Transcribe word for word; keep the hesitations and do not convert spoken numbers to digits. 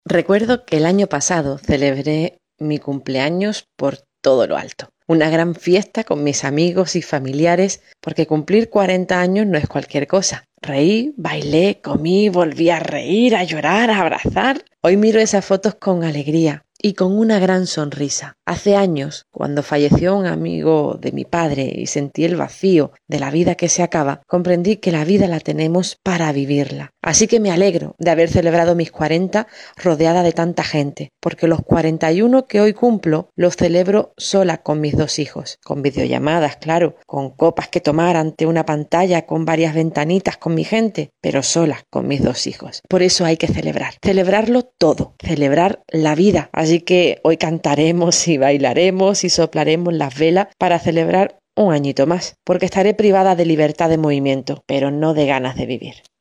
Recuerdo que el año pasado celebré mi cumpleaños por todo lo alto. Una gran fiesta con mis amigos y familiares, porque cumplir cuarenta años no es cualquier cosa. Reí, bailé, comí, volví a reír, a llorar, a abrazar. Hoy miro esas fotos con alegría y con una gran sonrisa. Hace años, cuando falleció un amigo de mi padre y sentí el vacío de la vida que se acaba, comprendí que la vida la tenemos para vivirla. Así que me alegro de haber celebrado mis cuarenta rodeada de tanta gente, porque los cuarenta y uno que hoy cumplo los celebro sola con mis dos hijos, con videollamadas, claro, con copas que tomar ante una pantalla, con varias ventanitas con mi gente, pero sola con mis dos hijos. Por eso hay que celebrar, celebrarlo todo, celebrar la vida. Así que hoy cantaremos y bailaremos y soplaremos las velas para celebrar un añito más, porque estaré privada de libertad de movimiento, pero no de ganas de vivir.